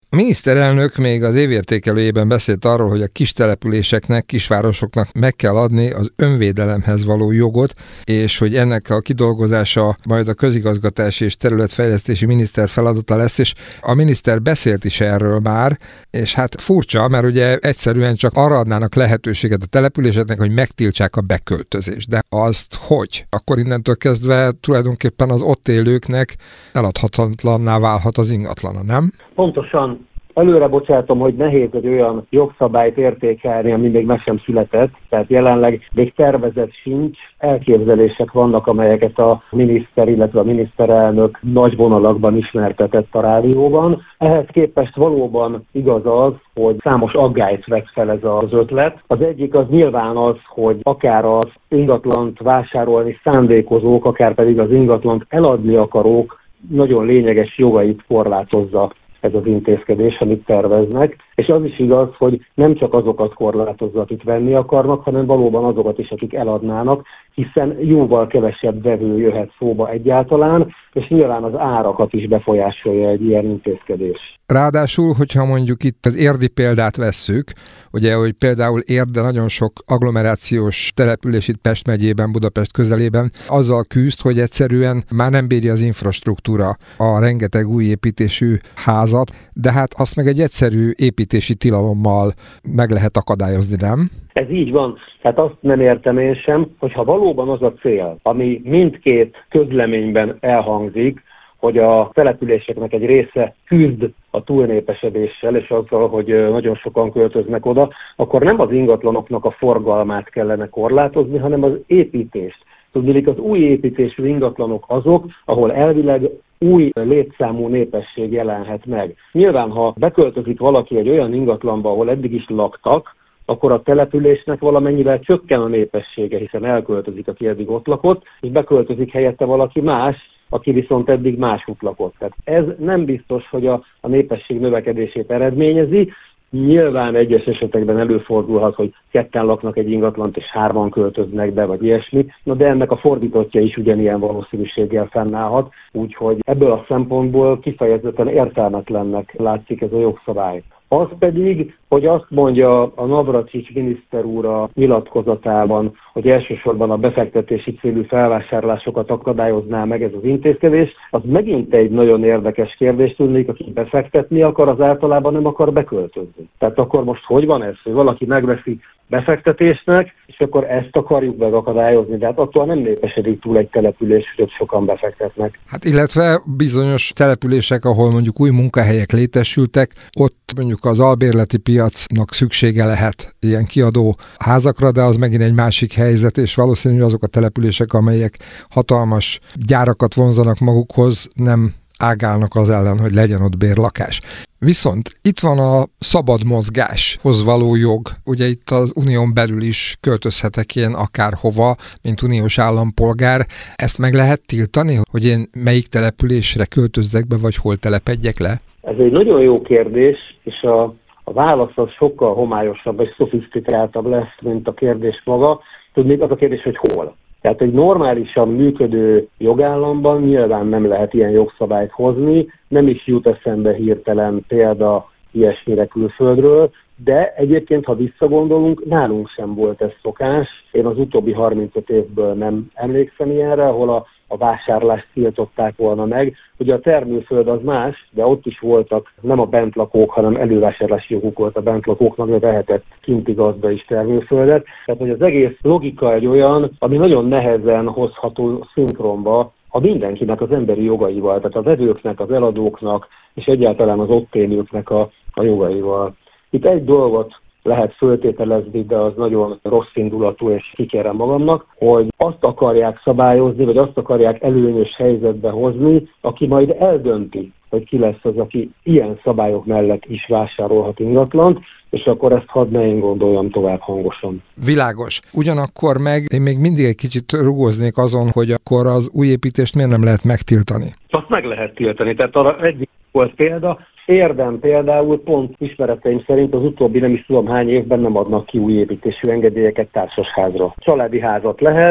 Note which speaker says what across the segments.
Speaker 1: A miniszterelnök még az évértékelőjében beszélt arról, hogy a kis településeknek, kisvárosoknak meg kell adni az önvédelemhez való jogot, és hogy ennek a kidolgozása majd a közigazgatási és területfejlesztési miniszter feladata lesz, és a miniszter beszélt is erről már, és hát furcsa, mert ugye egyszerűen csak arra adnának lehetőséget a településeknek, hogy megtiltsák a beköltözést. De azt hogy? Akkor innentől kezdve tulajdonképpen az ott élőknek eladhatatlanná válhat az ingatlana, nem?
Speaker 2: Pontosan. Előre bocsátom, hogy nehéz egy olyan jogszabályt értékelni, ami még meg sem született, tehát jelenleg még tervezet sincs, elképzelések vannak, amelyeket a miniszter, illetve a miniszterelnök nagy vonalakban ismertetett a rádióban. Ehhez képest valóban igaz az, hogy számos aggályt vet fel ez az ötlet. Az egyik az nyilván az, hogy akár az ingatlant vásárolni szándékozók, akár pedig az ingatlant eladni akarók nagyon lényeges jogait korlátozza ez az intézkedés, amit terveznek, és az is igaz, hogy nem csak azokat korlátozza, akik venni akarnak, hanem valóban azokat is, akik eladnának, hiszen jóval kevesebb vevő jöhet szóba egyáltalán, és nyilván az árakat is befolyásolja egy ilyen intézkedés.
Speaker 1: Ráadásul, hogyha mondjuk itt az érdi példát vesszük, ugye, hogy például Érde nagyon sok agglomerációs település itt Pest megyében, Budapest közelében azzal küzd, hogy egyszerűen már nem bírja az infrastruktúra a rengeteg új építésű házat, de hát azt meg egy egyszerű építési tilalommal meg lehet akadályozni, nem?
Speaker 2: Ez így van. Tehát azt nem értem én sem, hogyha valóban az a cél, ami mindkét közleményben elhangzik, hogy a településeknek egy része küzd a túlnépesedéssel, és azzal, hogy nagyon sokan költöznek oda, akkor nem az ingatlanoknak a forgalmát kellene korlátozni, hanem az építést. Tudniillik, az új építésű ingatlanok azok, ahol elvileg új létszámú népesség jelenhet meg. Nyilván, ha beköltözik valaki egy olyan ingatlanba, ahol eddig is laktak, akkor a településnek valamennyivel csökken a népessége, hiszen elköltözik, aki eddig ott lakott, és beköltözik helyette valaki más, aki viszont eddig máshogy lakott. Tehát ez nem biztos, hogy a népesség növekedését eredményezi. Nyilván egyes esetekben előfordulhat, hogy ketten laknak egy ingatlant, és 3 költöznek be, vagy ilyesmi, de ennek a fordítottja is ugyanilyen valószínűséggel fennállhat, úgyhogy ebből a szempontból kifejezetten értelmetlennek látszik ez a jogszabály. Az pedig, hogy azt mondja a Navracsics miniszter úr a nyilatkozatában, hogy elsősorban a befektetési célú felvásárlásokat akadályozná meg ez az intézkedés, az megint egy nagyon érdekes kérdés, tudnék, aki befektetni akar, az általában nem akar beköltözni. Tehát akkor most hogy van ez, hogy valaki megveszi befektetésnek, és akkor ezt akarjuk megakadályozni, de hát attól nem népesedik túl egy település, hogy sokan befektetnek.
Speaker 1: Hát illetve bizonyos települések, ahol mondjuk új munkahelyek létesültek, ott mondjuk az albérleti piacnak szüksége lehet ilyen kiadó házakra, de az megint egy másik helyzet, és valószínűleg azok a települések, amelyek hatalmas gyárakat vonzanak magukhoz, nem ágálnak az ellen, hogy legyen ott bérlakás. Viszont itt van a szabad mozgáshoz való jog. Ugye itt az unión belül is költözhetek én akárhova, mint uniós állampolgár. Ezt meg lehet tiltani, hogy én melyik településre költözzek be, vagy hol telepedjek le?
Speaker 2: Ez egy nagyon jó kérdés, és a válasz az sokkal homályosabb és szofisztikáltabb lesz, mint a kérdés maga. Tudnék, az a kérdés, hogy hol. Tehát egy normálisan működő jogállamban nyilván nem lehet ilyen jogszabályt hozni, nem is jut eszembe hirtelen példa ilyesmire külföldről, de egyébként, ha visszagondolunk, nálunk sem volt ez szokás. Én az utóbbi 35 évből nem emlékszem ilyenre, ahol a vásárlást tiltották volna meg. Ugye a termőföld az más, de ott is voltak nem a bentlakók, hanem elővásárlási joguk volt a bentlakóknak, de vehetett kinti gazda is termőföldet. Tehát, hogy az egész logika egy olyan, ami nagyon nehezen hozható szinkronba a mindenkinek az emberi jogaival, tehát a vevőknek, az eladóknak, és egyáltalán az ott élőknek a jogaival. Itt egy dolgot lehet föltételezni, de az nagyon rossz indulatú, és kikérem magamnak, hogy azt akarják szabályozni, vagy azt akarják előnyös helyzetbe hozni, aki majd eldönti, hogy ki lesz az, aki ilyen szabályok mellett is vásárolhat ingatlant, és akkor ezt hadd ne én gondoljam tovább hangosan.
Speaker 1: Világos. Ugyanakkor meg én még mindig egy kicsit rugóznék azon, hogy akkor az új építést miért nem lehet megtiltani?
Speaker 2: Azt meg lehet tiltani, tehát arra eddig volt példa. Érden például pont ismereteim szerint az utóbbi nem is tudom hány évben nem adnak ki új építésű engedélyeket társasházra. Családi házat lehet,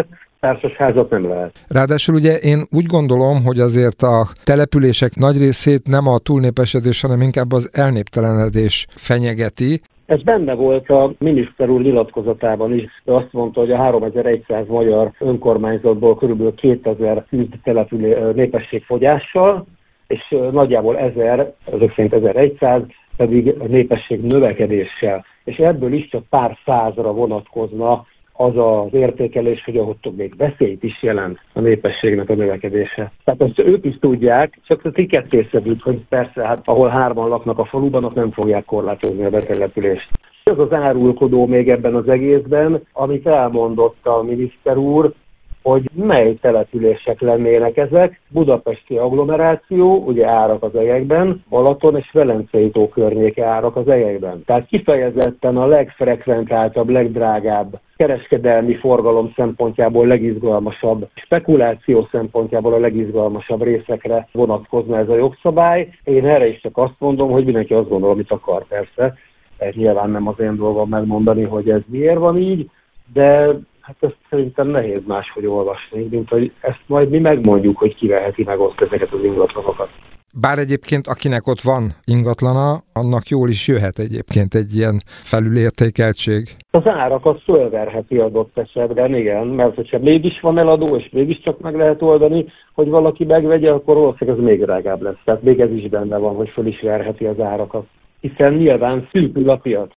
Speaker 2: társasházat nem lehet.
Speaker 1: Ráadásul ugye én úgy gondolom, hogy azért a települések nagy részét nem a túlnépesedés, hanem inkább az elnéptelenedés fenyegeti.
Speaker 2: Ez benne volt a miniszter úr nyilatkozatában is. Ő azt mondta, hogy a 3100 magyar önkormányzatból kb. 2000 küzd népességfogyással, és nagyjából 1000, ezek szerint 1100 pedig népesség növekedéssel. És ebből is csak pár százra vonatkozna az az értékelés, hogy ott még veszélyt is jelent a népességnek a növekedése. Tehát ezt ők is tudják, csak a kikettészedült, hogy persze, hát ahol 3-an laknak a faluban, ott nem fogják korlátozni a betelepülést. Az az árulkodó még ebben az egészben, amit elmondott a miniszter úr, hogy mely települések lennének ezek. Budapesti agglomeráció, ugye Árak az Elyekben, Balaton és Velencei tó környéke Árak az Elyekben. Tehát kifejezetten a legfrekventáltabb, legdrágább, kereskedelmi forgalom szempontjából legizgalmasabb, spekuláció szempontjából a legizgalmasabb részekre vonatkozna ez a jogszabály. Én erre is csak azt mondom, hogy mindenki azt gondol, amit akar, persze. Ez nyilván nem az én dolgom megmondani, hogy ez miért van így, de hát ezt szerintem nehéz máshogy olvasni, mint hogy ezt majd mi megmondjuk, hogy ki veheti meg ott ezeket az ingatlanokat.
Speaker 1: Bár egyébként akinek ott van ingatlana, annak jól is jöhet egyébként egy ilyen felülértékeltség.
Speaker 2: Az árakat fölverheti adott esetben, igen, mert hogyha mégis van eladó, és mégiscsak meg lehet oldani, hogy valaki megvegye, akkor valószínűleg ez még drágább lesz. Tehát még ez is benne van, hogy föl is verheti az árakat. Hiszen nyilván szűkül a piac.